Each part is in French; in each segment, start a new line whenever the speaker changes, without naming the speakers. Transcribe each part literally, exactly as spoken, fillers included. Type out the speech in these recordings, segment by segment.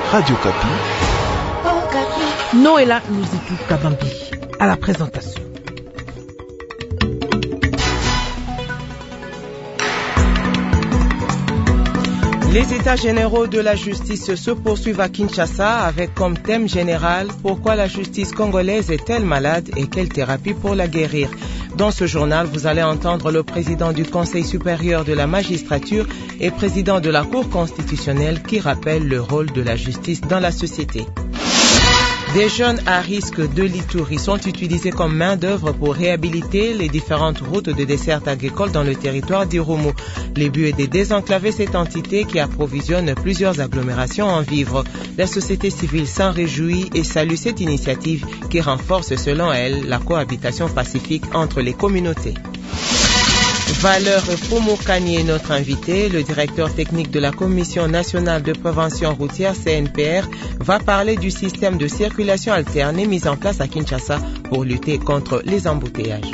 Radio Kapi.
Noëlla Luzitu Kabambi à la présentation.
Les états généraux de la justice se poursuivent à Kinshasa avec comme thème général « Pourquoi la justice congolaise est-elle malade et quelle thérapie pour la guérir ?» Dans ce journal, vous allez entendre le président du Conseil supérieur de la magistrature et président de la Cour constitutionnelle qui rappelle le rôle de la justice dans la société. Des jeunes à risque de l'Ituri sont utilisés comme main-d'œuvre pour réhabiliter les différentes routes de desserte agricole dans le territoire d'Irumu. Le but est de désenclaver cette entité qui approvisionne plusieurs agglomérations en vivres. La société civile s'en réjouit et salue cette initiative qui renforce, selon elle, la cohabitation pacifique entre les communautés. Valeur Pomokani est notre invité. Le directeur technique de la Commission nationale de prévention routière C N P R va parler du système de circulation alternée mis en place à Kinshasa pour lutter contre les embouteillages.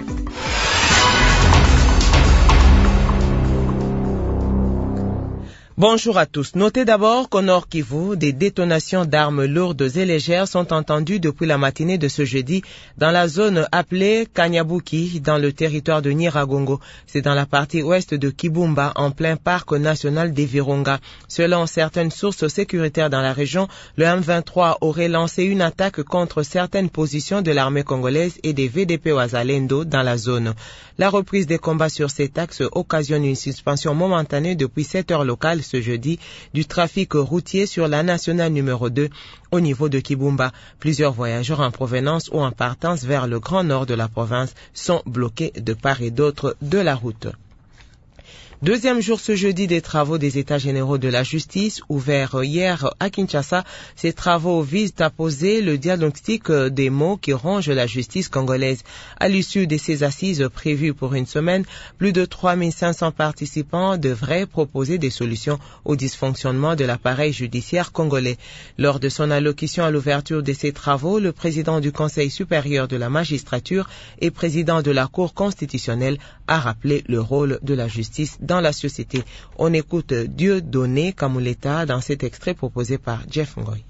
Bonjour à tous. Notez d'abord qu'au Nord Kivu, des détonations d'armes lourdes et légères sont entendues depuis la matinée de ce jeudi dans la zone appelée Kanyabuki, dans le territoire de Nyiragongo. C'est dans la partie ouest de Kibumba, en plein parc national des Virunga. Selon certaines sources sécuritaires dans la région, le M vingt-trois aurait lancé une attaque contre certaines positions de l'armée congolaise et des V D P Wazalendo dans la zone. La reprise des combats sur cet axe occasionne une suspension momentanée depuis sept heures locales ce jeudi du trafic routier sur la nationale numéro deux au niveau de Kibumba. Plusieurs voyageurs en provenance ou en partance vers le grand nord de la province sont bloqués de part et d'autre de la route. Deuxième jour ce jeudi des travaux des États généraux de la justice, ouverts hier à Kinshasa. Ces travaux visent à poser le diagnostic des maux qui rongent la justice congolaise. À l'issue de ces assises prévues pour une semaine, plus de trois mille cinq cents participants devraient proposer des solutions au dysfonctionnement de l'appareil judiciaire congolais. Lors de son allocution à l'ouverture de ces travaux, le président du Conseil supérieur de la magistrature et président de la Cour constitutionnelle a rappelé le rôle de la justice dans la société. On écoute Dieudonné Kamuleta dans cet extrait proposé par Jeff Ngoy.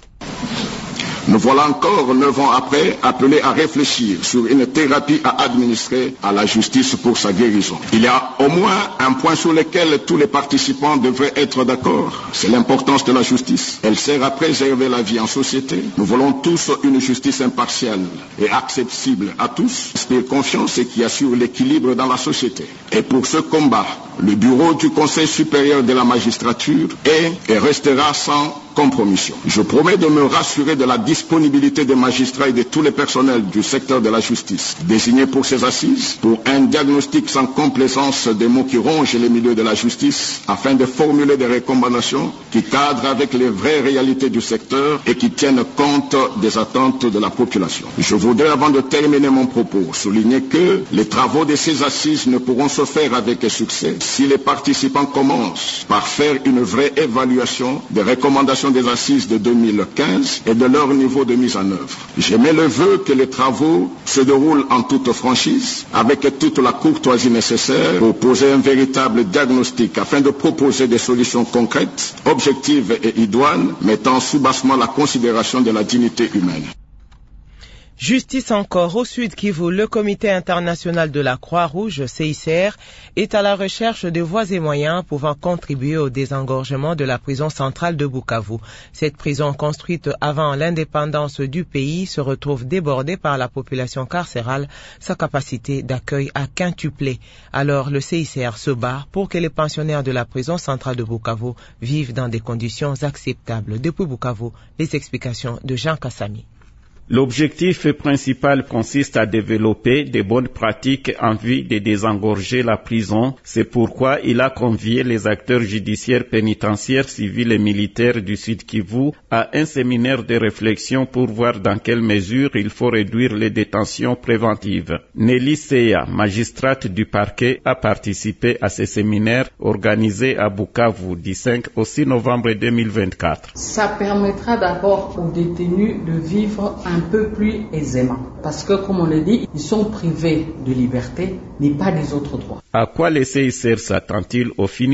Nous voilà encore, neuf ans après, appelés à réfléchir sur une thérapie à administrer à la justice pour sa guérison. Il y a au moins un point sur lequel tous les participants devraient être d'accord. C'est l'importance de la justice. Elle sert à préserver la vie en société. Nous voulons tous une justice impartiale et accessible à tous, qui inspire confiance et qui assure l'équilibre dans la société. Et pour ce combat, le bureau du Conseil supérieur de la magistrature est et restera sans compromission. Je promets de me rassurer de la disponibilité des magistrats et de tous les personnels du secteur de la justice désignés pour ces assises, pour un diagnostic sans complaisance des maux qui rongent les milieux de la justice, afin de formuler des recommandations qui cadrent avec les vraies réalités du secteur et qui tiennent compte des attentes de la population. Je voudrais, avant de terminer mon propos, souligner que les travaux de ces assises ne pourront se faire avec succès si les participants commencent par faire une vraie évaluation des recommandations des assises de deux mille quinze et de leur niveau de mise en œuvre. J'émets le vœu que les travaux se déroulent en toute franchise, avec toute la courtoisie nécessaire pour poser un véritable diagnostic afin de proposer des solutions concrètes, objectives et idoines, mettant sous bassement la considération de la dignité humaine.
Justice encore au Sud Kivu, le Comité international de la Croix-Rouge, C I C R, est à la recherche de voies et moyens pouvant contribuer au désengorgement de la prison centrale de Bukavu. Cette prison, construite avant l'indépendance du pays, se retrouve débordée par la population carcérale, sa capacité d'accueil a quintuplé. Alors le C I C R se bat pour que les pensionnaires de la prison centrale de Bukavu vivent dans des conditions acceptables. Depuis Bukavu, les explications de Jean Kassami.
L'objectif principal consiste à développer de bonnes pratiques en vue de désengorger la prison. C'est pourquoi il a convié les acteurs judiciaires, pénitentiaires, civils et militaires du Sud Kivu à un séminaire de réflexion pour voir dans quelle mesure il faut réduire les détentions préventives. Nelly Seya, magistrate du parquet, a participé à ce séminaire organisé à Bukavu du cinq au six novembre deux mille vingt-quatre.
Ça permettra d'abord aux détenus de vivre un peu plus aisément. Parce que, comme on le dit, ils sont privés de liberté, mais pas des autres droits.
À quoi le C I C R s'attend-il au finish?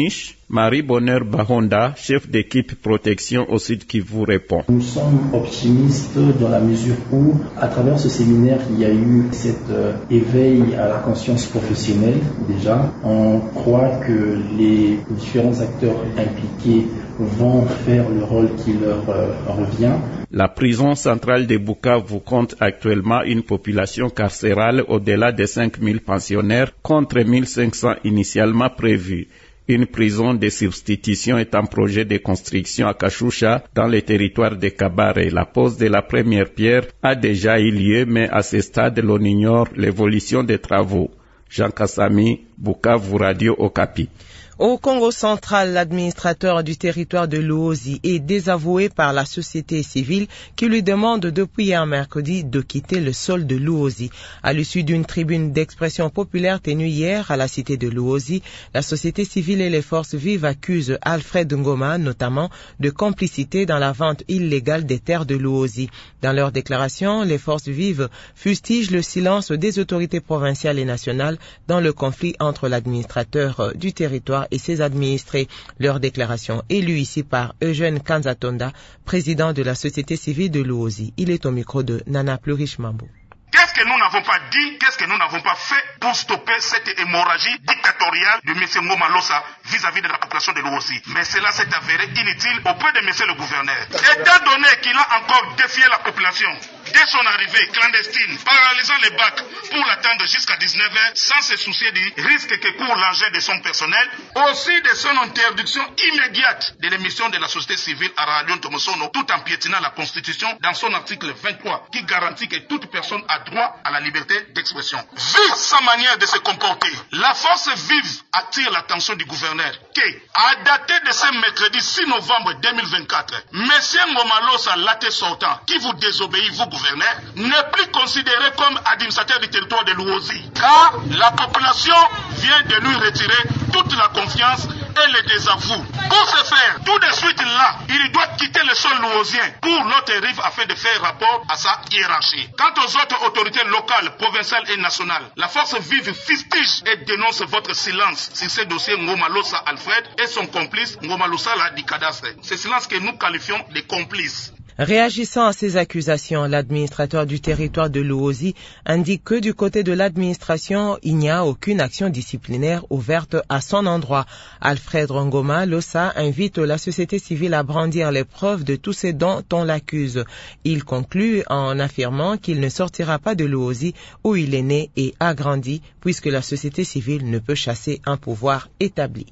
Marie Bonheur Bahonda, chef d'équipe protection au Sud Kivu, répond.
Nous sommes optimistes dans la mesure où, à travers ce séminaire, il y a eu cet euh, éveil à la conscience professionnelle déjà. On croit que les différents acteurs impliqués vont faire le rôle qui leur euh, revient.
La prison centrale de Bukavu compte actuellement une population carcérale au-delà de cinq mille pensionnaires contre mille cinq cents initialement prévus. Une prison de substitution est en projet de construction à Kachoucha, dans le territoire de Kabare. La pose de la première pierre a déjà eu lieu, mais à ce stade, l'on ignore l'évolution des travaux. Jean Kassami, Bukavu, Radio Okapi.
Au Congo central, l'administrateur du territoire de Luozi est désavoué par la société civile qui lui demande depuis hier mercredi de quitter le sol de Luozi. À l'issue d'une tribune d'expression populaire tenue hier à la cité de Luozi, la société civile et les forces vives accusent Alfred Ngoma notamment de complicité dans la vente illégale des terres de Luozi. Dans leur déclaration, les forces vives fustigent le silence des autorités provinciales et nationales dans le conflit entre l'administrateur du territoire et ses administrés. Leur déclaration est lue ici par Eugène Kanzatonda, président de la société civile de Luozi. Il est au micro de Nana Plurish Mambo.
Qu'est-ce que nous n'avons pas dit, qu'est-ce que nous n'avons pas fait pour stopper cette hémorragie dictatoriale de M. Ngoma Losa vis-à-vis de la population de Luozi? Mais cela s'est avéré inutile auprès de M. le gouverneur. Étant donné qu'il a encore défié la population dès son arrivée clandestine, paralysant les bacs pour l'attendre jusqu'à dix-neuf heures sans se soucier du risque que court l'engin de son personnel, aussi de son interdiction immédiate de l'émission de la société civile à Radio Tomosono, tout en piétinant la Constitution dans son article vingt-trois qui garantit que toute personne a droit à la liberté d'expression. Vu sa manière de se comporter, la force vive attire l'attention du gouverneur qui, à dater de ce mercredi six novembre deux mille vingt-quatre, M. Ngoma Losa, l'athée sortant, qui vous désobéit, vous gouverneur, n'est plus considéré comme administrateur du territoire de Luozi, car la population vient de lui retirer toute la confiance et le désavoue. Pour ce faire, tout de suite là, il doit quitter le sol luosien pour l'autre rive afin de faire rapport à sa hiérarchie. Quant aux autres autorités locales, provinciales et nationales, la force vive fustige et dénonce votre silence sur ce dossier Ngoma Losa Alfred et son complice Ngoma Losa la du cadastre. Ce silence que nous qualifions de complice.
Réagissant à ces accusations, l'administrateur du territoire de Luozi indique que du côté de l'administration, il n'y a aucune action disciplinaire ouverte à son endroit. Alfred Ngoma Losa invite la société civile à brandir les preuves de tous ces dont on l'accuse. Il conclut en affirmant qu'il ne sortira pas de Luozi où il est né et a grandi, puisque la société civile ne peut chasser un pouvoir établi.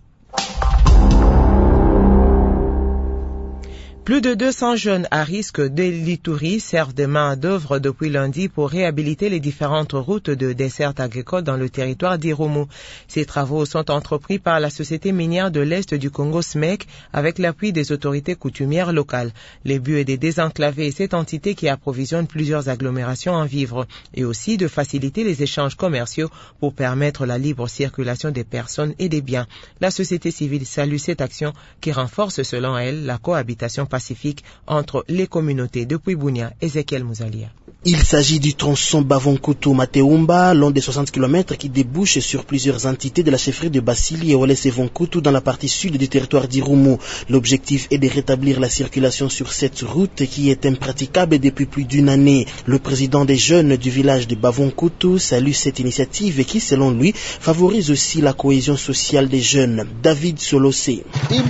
Plus de deux cents jeunes à risque de l'Ituri servent de main-d'œuvre depuis lundi pour réhabiliter les différentes routes de dessert agricole dans le territoire d'Irumu. Ces travaux sont entrepris par la société minière de l'Est du Congo S M E C avec l'appui des autorités coutumières locales. Le but est de désenclaver cette entité qui approvisionne plusieurs agglomérations en vivres et aussi de faciliter les échanges commerciaux pour permettre la libre circulation des personnes et des biens. La société civile salue cette action qui renforce selon elle la cohabitation pacifique entre les communautés. Depuis Bunia, Ezekiel Mouzalia.
Il s'agit du tronçon Bavonkutu-Mateumba, long de soixante kilomètres qui débouche sur plusieurs entités de la chefferie de Basili et Walese-Vonkutu dans la partie sud du territoire d'Irumu. L'objectif est de rétablir la circulation sur cette route qui est impraticable depuis plus d'une année. Le président des jeunes du village de Bavonkutu salue cette initiative qui, selon lui, favorise aussi la cohésion sociale des jeunes. David Solosé.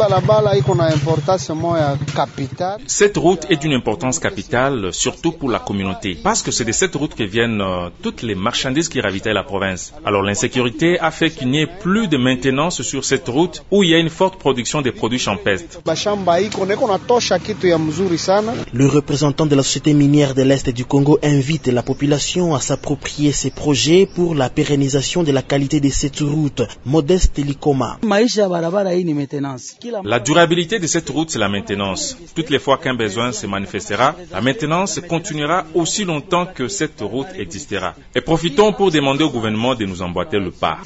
Cette route est d'une importance capitale, surtout pour la communauté. Parce que c'est de cette route que viennent euh, toutes les marchandises qui ravitaillent la province. Alors l'insécurité a fait qu'il n'y ait plus de maintenance sur cette route où il y a une forte production des produits champestres.
Le représentant de la société minière de l'Est du Congo invite la population à s'approprier ces projets pour la pérennisation de la qualité de cette route. Modeste Likoma.
La durabilité de cette route, c'est la maintenance. Toutes les fois qu'un besoin se manifestera, la maintenance continuera aussi longtemps que cette route existera. Et profitons pour demander au gouvernement de nous emboîter le pas.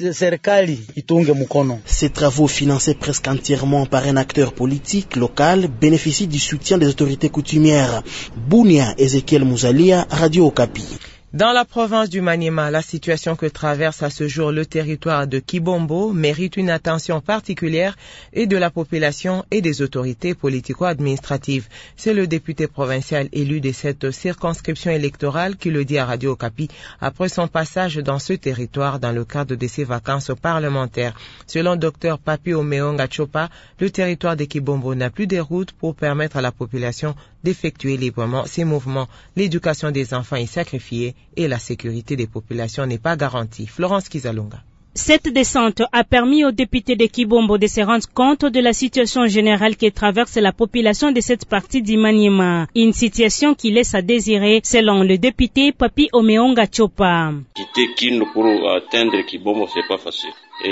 Ces travaux financés presque entièrement par un acteur politique local bénéficient du soutien des autorités coutumières. Bunia, Ezekiel Mouzalia, Radio Okapi.
Dans la province du Maniema, la situation que traverse à ce jour le territoire de Kibombo mérite une attention particulière et de la population et des autorités politico-administratives. C'est le député provincial élu de cette circonscription électorale qui le dit à Radio Okapi après son passage dans ce territoire dans le cadre de ses vacances parlementaires. Selon Dr Papi Omeonga Chopa, le territoire de Kibombo n'a plus de routes pour permettre à la population d'effectuer librement ses mouvements. L'éducation des enfants est sacrifiée et la sécurité des populations n'est pas garantie. Florence Kizalunga.
Cette descente a permis aux députés de Kibombo de se rendre compte de la situation générale qui traverse la population de cette partie du Maniema. Une situation qui laisse à désirer, selon le député Papi Omeonga Chopa.
Quitter Kindu pour atteindre Kibombo, c'est pas facile.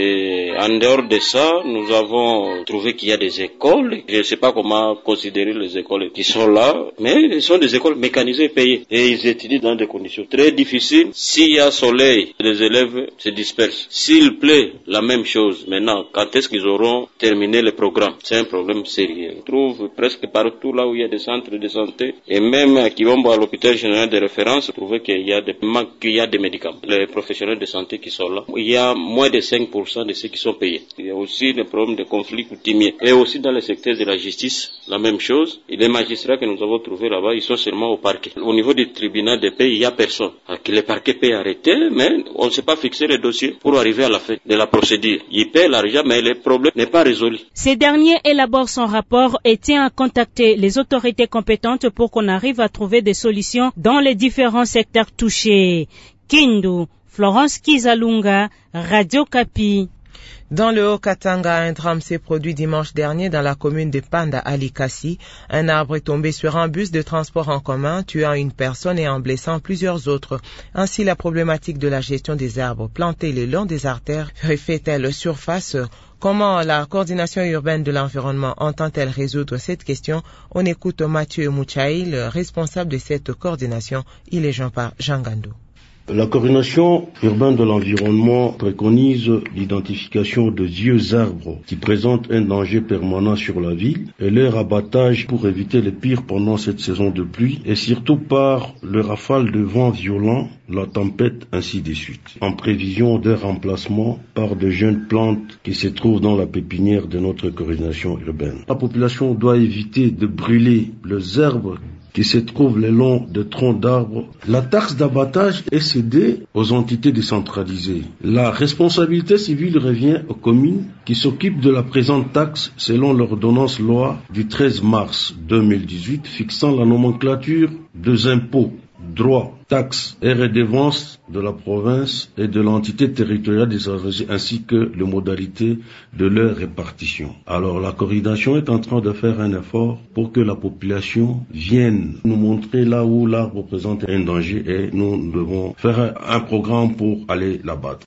Et en dehors de ça, nous avons trouvé qu'il y a des écoles. Je ne sais pas comment considérer les écoles qui sont là, mais ce sont des écoles mécanisées et payées. Et ils étudient dans des conditions très difficiles. S'il y a soleil, les élèves se dispersent. S'il plaît, la même chose. Maintenant, quand est-ce qu'ils auront terminé le programme? C'est un problème sérieux. On trouve presque partout là où il y a des centres de santé. Et même à Kibombo, à l'hôpital général de référence, on trouve qu'il y a des manques, qu'il y a des médicaments. Les professionnels de santé qui sont là, il y a moins de cinq pour cent de ceux qui sont payés. Il y a aussi des problèmes de conflits coutumiers. Et aussi dans le secteur de la justice, la même chose. Et les magistrats que nous avons trouvés là-bas, ils sont seulement au parquet. Au niveau du tribunal de paix, il n'y a personne. Alors que le parquet peut arrêter, mais on ne sait pas fixer le dossier pour arriver à la fin de la procédure. Il paie l'argent, mais le problème n'est pas résolu.
Ces derniers élaborent son rapport et tient à contacter les autorités compétentes pour qu'on arrive à trouver des solutions dans les différents secteurs touchés. Kindu, Florence Kizalunga, Radio Okapi.
Dans le Haut-Katanga, un drame s'est produit dimanche dernier dans la commune de Panda à Likasi. Un arbre est tombé sur un bus de transport en commun, tuant une personne et en blessant plusieurs autres. Ainsi, la problématique de la gestion des arbres plantés le long des artères refait-elle surface? Comment la coordination urbaine de l'environnement entend-elle résoudre cette question? On écoute Mathieu Mouchaï, le responsable de cette coordination. Il est joint par Jean Gandou.
La coordination urbaine de l'environnement préconise l'identification de vieux arbres qui présentent un danger permanent sur la ville et leur abattage pour éviter le pire pendant cette saison de pluie et surtout par le rafale de vent violent, la tempête, ainsi de suite, en prévision d'un remplacement par de jeunes plantes qui se trouvent dans la pépinière de notre coordination urbaine. La population doit éviter de brûler les herbes qui se trouvent le long de troncs d'arbres. La taxe d'abattage est cédée aux entités décentralisées. La responsabilité civile revient aux communes qui s'occupent de la présente taxe selon l'ordonnance loi du treize mars deux mille dix-huit fixant la nomenclature des impôts, droits, taxes et redevances de la province et de l'entité territoriale décentralisée ainsi que les modalités de leur répartition. Alors la coordination est en train de faire un effort pour que la population vienne nous montrer là où l'arbre présente un danger et nous devons faire un programme pour aller l'abattre.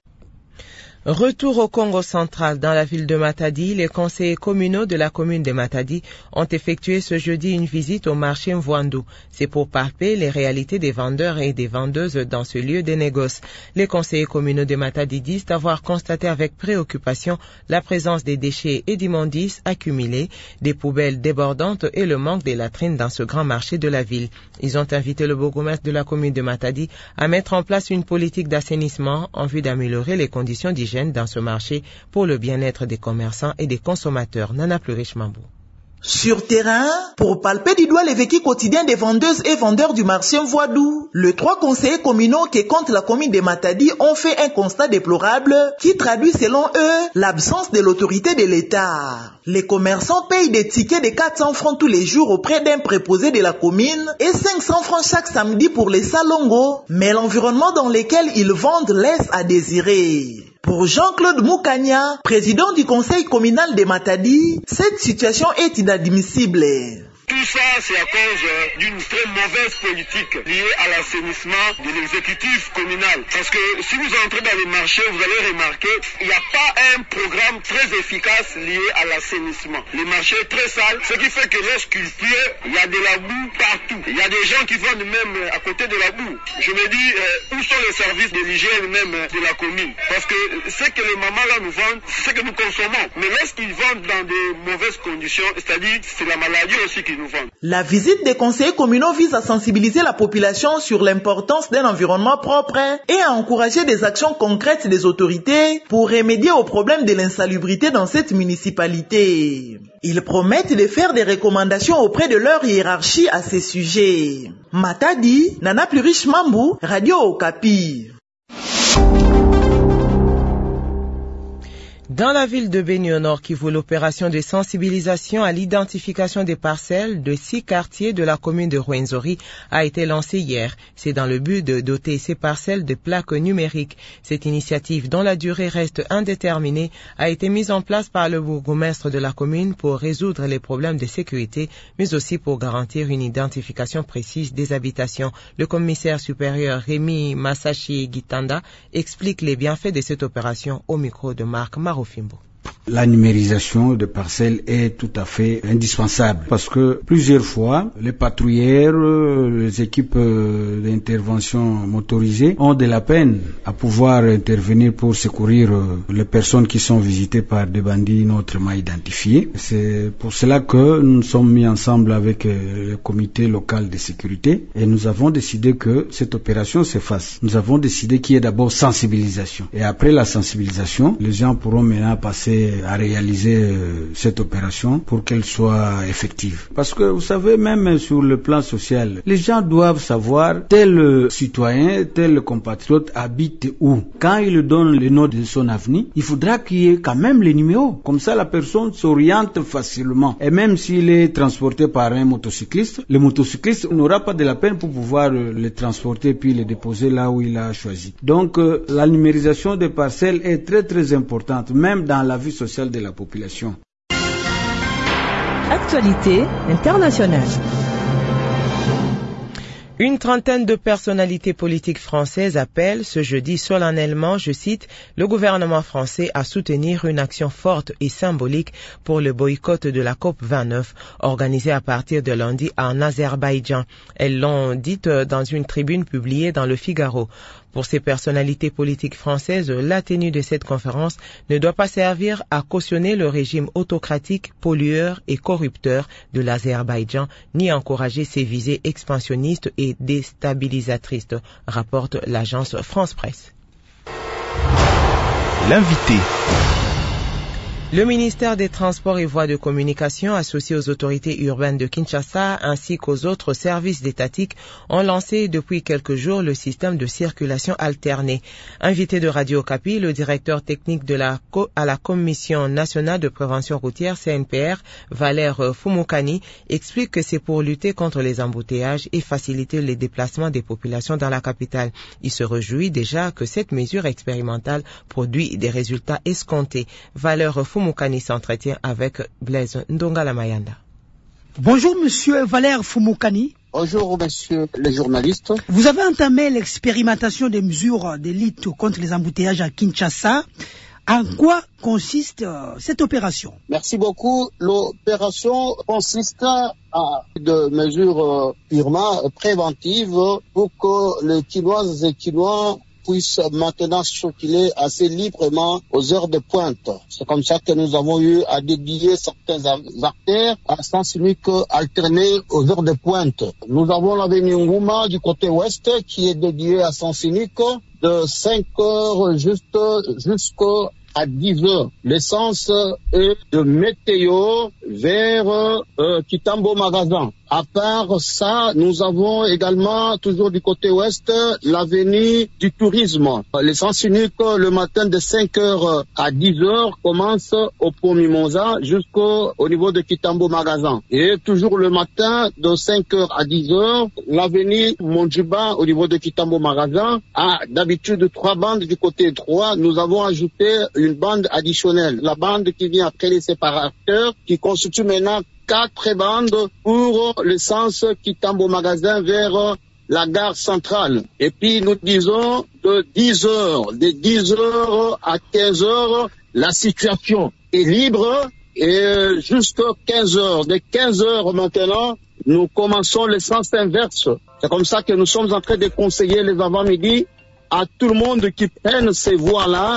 Retour au Congo central, dans la ville de Matadi, les conseillers communaux de la commune de Matadi ont effectué ce jeudi une visite au marché Mvoandou. C'est pour palper les réalités des vendeurs et des vendeuses dans ce lieu de négoce. Les conseillers communaux de Matadi disent avoir constaté avec préoccupation la présence des déchets et d'immondices accumulés, des poubelles débordantes et le manque des latrines dans ce grand marché de la ville. Ils ont invité le bourgmestre de la commune de Matadi à mettre en place une politique d'assainissement en vue d'améliorer les conditions d'hygiène dans ce marché pour le bien-être des commerçants et des consommateurs. Nana Plurish Mambou.
Sur terrain, pour palper du doigt les vécus quotidiens des vendeuses et vendeurs du marché Mvoandou, les trois conseillers communaux qui comptent la commune de Matadi ont fait un constat déplorable qui traduit selon eux l'absence de l'autorité de l'État. Les commerçants payent des tickets de quatre cents francs tous les jours auprès d'un préposé de la commune et cinq cents francs chaque samedi pour les salongos, mais l'environnement dans lequel ils vendent laisse à désirer. Pour Jean-Claude Moukania, président du conseil communal de Matadi, cette situation est inadmissible.
Tout ça, c'est à cause d'une très mauvaise politique liée à l'assainissement de l'exécutif communal. Parce que si vous entrez dans les marchés, vous allez remarquer qu'il n'y a pas un programme très efficace lié à l'assainissement. Les marchés sont très sales, ce qui fait que lorsqu'il pleut, il y a de la boue partout. Il y a des gens qui vendent même à côté de la boue. Je me dis, euh, où sont les services de l'hygiène même de la commune? Parce que ce que les mamans là nous vendent, c'est ce que nous consommons. Mais lorsqu'ils vendent dans de mauvaises conditions, c'est-à-dire c'est la maladie aussi qui innovante.
La visite des conseillers communaux vise à sensibiliser la population sur l'importance d'un environnement propre et à encourager des actions concrètes des autorités pour remédier aux problèmes de l'insalubrité dans cette municipalité. Ils promettent de faire des recommandations auprès de leur hiérarchie à ces sujets. Matadi, Nana Plurish Mambu, Radio Okapi.
Dans la ville de Beni au Nord Kivu, l'opération de sensibilisation à l'identification des parcelles de six quartiers de la commune de Rwenzori a été lancée hier. C'est dans le but de doter ces parcelles de plaques numériques. Cette initiative, dont la durée reste indéterminée, a été mise en place par le bourgmestre de la commune pour résoudre les problèmes de sécurité, mais aussi pour garantir une identification précise des habitations. Le commissaire supérieur Rémi Masashi Gitanda explique les bienfaits de cette opération au micro de Marc Maro.
La numérisation de parcelles est tout à fait indispensable parce que plusieurs fois, les patrouilleurs, les équipes d'intervention motorisées ont de la peine à pouvoir intervenir pour secourir les personnes qui sont visitées par des bandits non autrement identifiés. C'est pour cela que nous nous sommes mis ensemble avec le comité local de sécurité et nous avons décidé que cette opération se fasse. Nous avons décidé qu'il y ait d'abord sensibilisation et après la sensibilisation, les gens pourront maintenant passer à réaliser euh, cette opération pour qu'elle soit effective. Parce que vous savez, même sur le plan social, les gens doivent savoir tel citoyen, tel compatriote habite où. Quand il donne le nom de son avenir, il faudra qu'il y ait quand même les numéros. Comme ça, la personne s'oriente facilement. Et même s'il est transporté par un motocycliste, le motocycliste n'aura pas de la peine pour pouvoir euh, le transporter puis le déposer là où il a choisi. Donc, euh, la numérisation des parcelles est très très importante, même dans la vie sociale de la population.
Actualité internationale.
Une trentaine de personnalités politiques françaises appellent ce jeudi solennellement, je cite, le gouvernement français à soutenir une action forte et symbolique pour le boycott de la COP vingt-neuf organisée à partir de lundi en Azerbaïdjan. Elles l'ont dit dans une tribune publiée dans le Figaro. Pour ces personnalités politiques françaises, la tenue de cette conférence ne doit pas servir à cautionner le régime autocratique, pollueur et corrupteur de l'Azerbaïdjan, ni encourager ses visées expansionnistes et déstabilisatrices, rapporte l'agence France Presse.
L'invité.
Le ministère des Transports et Voies de Communication, associé aux autorités urbaines de Kinshasa ainsi qu'aux autres services étatiques, ont lancé depuis quelques jours le système de circulation alternée. Invité de Radio Okapi, le directeur technique de la co- à la Commission nationale de prévention routière C N P R, Valère Fumukani, explique que c'est pour lutter contre les embouteillages et faciliter les déplacements des populations dans la capitale. Il se réjouit déjà que cette mesure expérimentale produit des résultats escomptés. Valère Fumukani Fumukani s'entretient avec Blaise Ndongala-Mayanda.
Bonjour Monsieur Valère Fumukani.
Bonjour Monsieur le journaliste.
Vous avez entamé l'expérimentation des mesures de lutte contre les embouteillages à Kinshasa. En quoi consiste euh, cette opération?
Merci beaucoup. L'opération consiste à des mesures euh, purement préventives pour que les Kinoises et Kinois puissent maintenant circuler assez librement aux heures de pointe. C'est comme ça que nous avons eu à dédier certaines artères à sens unique alterné aux heures de pointe. Nous avons l'avenue Nguma du côté ouest qui est dédiée à sens unique de cinq heures juste jusqu'à à dix heures. L'essence est de Météo vers euh, Kitambo Magasin. À part ça, nous avons également, toujours du côté ouest, l'avenue du tourisme. L'essence unique, le matin de cinq heures à dix heures, commence au pont Mimosa jusqu'au au niveau de Kitambo Magasin. Et toujours le matin de cinq heures à dix heures, l'avenue Mondjiba au niveau de Kitambo Magasin a d'habitude trois bandes du côté droit. Nous avons ajouté une bande additionnelle, la bande qui vient après les séparateurs, qui constitue maintenant quatre bandes pour le sens Kitambo Magasin vers la gare centrale. Et puis nous disons de dix heures, de dix heures à quinze heures, la situation est libre et jusqu'à quinze heures. De quinze heures maintenant, nous commençons le sens inverse. C'est comme ça que nous sommes en train de conseiller les avant-midi à tout le monde qui prenne ces voies-là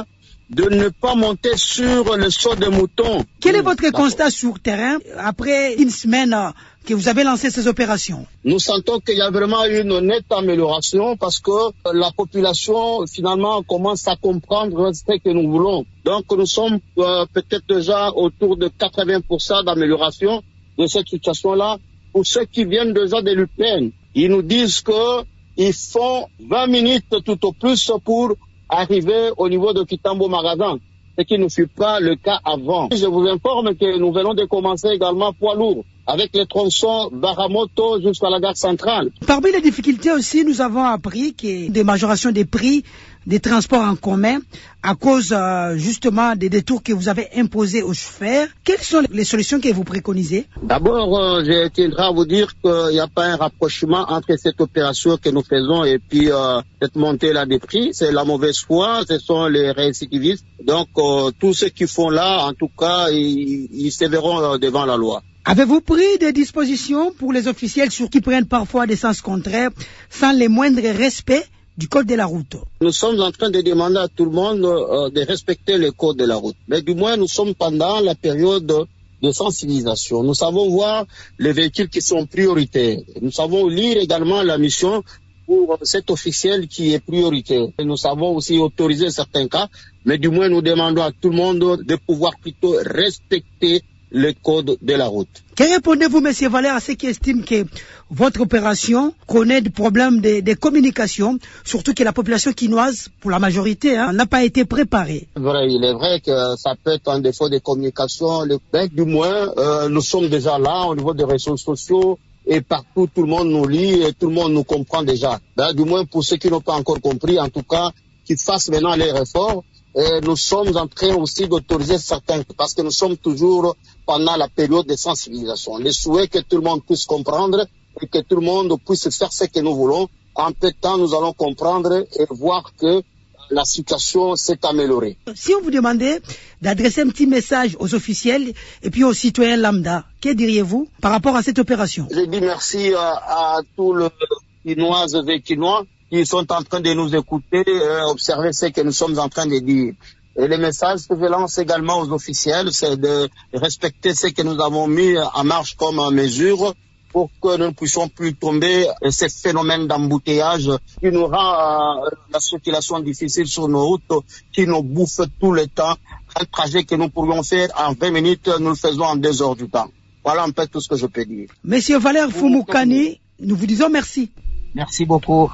de ne pas monter sur le saut de mouton.
Quel est votre constat sur terrain après une semaine que vous avez lancé ces opérations?
Nous sentons qu'il y a vraiment une nette amélioration parce que la population finalement commence à comprendre ce que nous voulons. Donc nous sommes euh, peut-être déjà autour de quatre-vingts pour cent d'amélioration de cette situation-là. Pour ceux qui viennent déjà de l'U P N, ils nous disent qu'ils font vingt minutes tout au plus pour arriver au niveau de Kitambo Magasin, ce qui ne fut pas le cas avant. Je vous informe que nous venons de commencer également poids lourd avec les tronçons Baramoto jusqu'à la gare centrale.
Parmi les difficultés aussi, nous avons appris que des majorations des prix des transports en commun à cause euh, justement des détours que vous avez imposés aux chauffeurs. Quelles sont les solutions que vous préconisez?
D'abord, euh, je tiendrai à vous dire qu'il n'y a pas un rapprochement entre cette opération que nous faisons et puis euh, cette montée-là des prix. C'est la mauvaise foi, ce sont les récidivistes. Donc, euh, tous ceux qui font là, en tout cas, ils, ils se verront euh, devant la loi.
Avez-vous pris des dispositions pour les officiels sur qui prennent parfois des sens contraires sans le moindre respect du code de la route?
Nous sommes en train de demander à tout le monde euh, de respecter le code de la route. Mais du moins, nous sommes pendant la période de sensibilisation. Nous savons voir les véhicules qui sont prioritaires. Nous savons lire également la mission pour cet officiel qui est prioritaire. Et nous savons aussi autoriser certains cas, mais du moins, nous demandons à tout le monde de pouvoir plutôt respecter le code de la route.
Que répondez-vous, M. Valère, à ceux qui estiment que votre opération connaît des problèmes de, de communication, surtout que la population quinoise, pour la majorité, hein, n'a pas été préparée?
Vrai, il est vrai que ça peut être un défaut de communication. Mais du moins, euh, nous sommes déjà là au niveau des réseaux sociaux et partout, tout le monde nous lit et tout le monde nous comprend déjà. Ben, du moins, pour ceux qui n'ont pas encore compris, en tout cas, qu'ils fassent maintenant les efforts. Et nous sommes en train aussi d'autoriser certains, parce que nous sommes toujours pendant la période de sensibilisation. Le souhait que tout le monde puisse comprendre et que tout le monde puisse faire ce que nous voulons. En peu de temps, nous allons comprendre et voir que la situation s'est améliorée.
Si on vous demandait d'adresser un petit message aux officiels et puis aux citoyens lambda, que diriez-vous par rapport à cette opération?
Je dis merci à, à tous les Quinoises et Quinois qui sont en train de nous écouter, euh, observer ce que nous sommes en train de dire. Et le message que je lance également aux officiels, c'est de respecter ce que nous avons mis en marche comme mesure pour que nous ne puissions plus tomber dans ces phénomènes d'embouteillage qui nous rend euh, la circulation difficile sur nos routes, qui nous bouffe tout le temps. Un trajet que nous pourrions faire en vingt minutes, nous le faisons en deux heures du temps. Voilà un peu tout ce que je peux dire.
Monsieur Valère Fumukani, nous vous disons merci.
Merci beaucoup.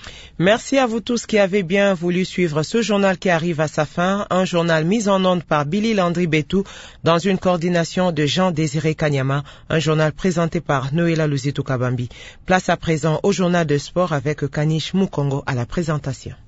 Merci à vous tous qui avez bien voulu suivre ce journal qui arrive à sa fin, un journal mis en onde par Billy Landry Betou dans une coordination de Jean-Désiré Kanyama, un journal présenté par Noéla Luzitou Kabambi. Place à présent au journal de sport avec Kanish Mukongo à la présentation.